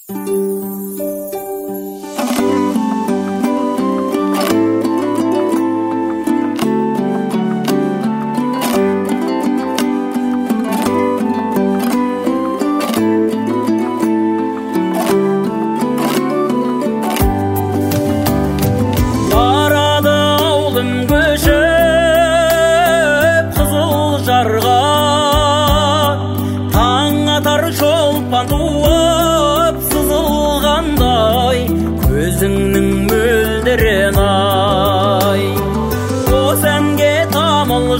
Көзіңнің мөлдірін ай, осы әнге тамыл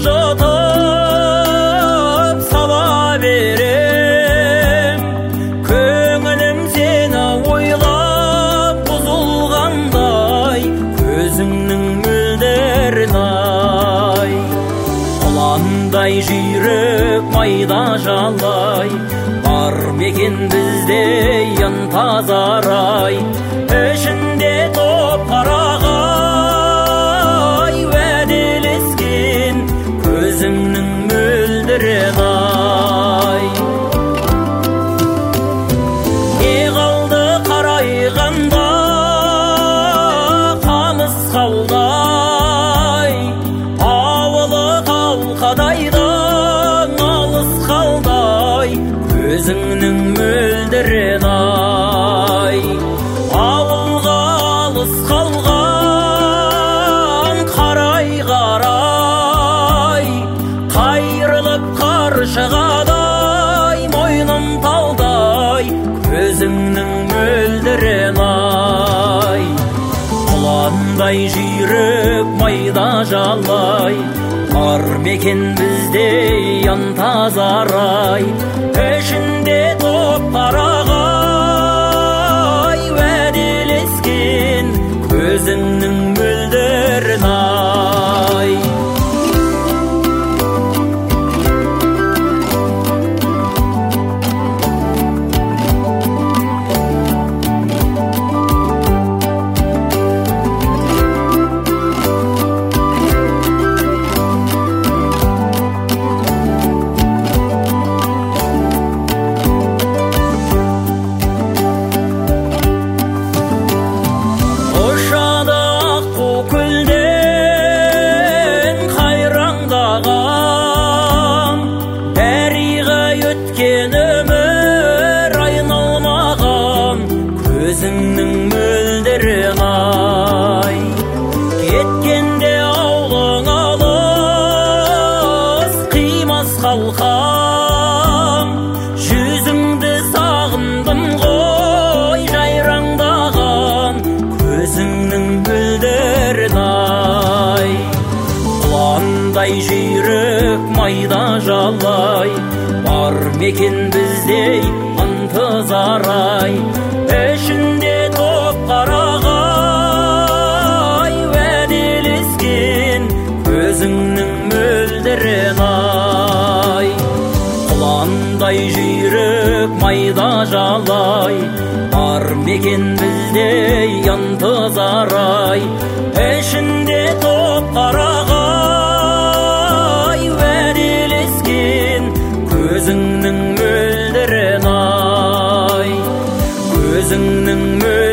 жұтып сала берем. Көңілім сені ойлап бұзылғандай, көзіңнің мөлдірін ай. Құландай жүйрік майда жалай, бар мекен бізде янтазарай. Ішінде топ қарағай, уәделескен көзіңнің мөлдірін ай. Не қалды қарайғанда қамыс қалдай, ауылы қалқадайдан алыс қалдай, көзіңнің мөлдірін ай. Ауылға алыс қалған қарай-қарай, қайрылып қаршығадай, мойным талдай, көзіңнің мөлдірін ай. Құландай жүйрік майда жалай, бар мекен бізде янтазарай. Ішінде топ қарағай, көзіңнің мөлдірін ай. Көзіңнің мөлдірін ай. Кеткенде аулың алыс, қимас қалқам, жүзіңді сағындым ғой жайраңдаған, көзіңнің мөлдірін ай. Құландай жүйрік майда жалай, бар мекен бізде ынтызарай. Ішінде топ қарағай, уәделескен көзіңнің мөлдірін ай. Құландай жүйрік майда жалай, бар мекен бізде янтызарай. Ішінде топ қарағай, уәделескен көзіңнің мөлдірін ай. Көзіңнің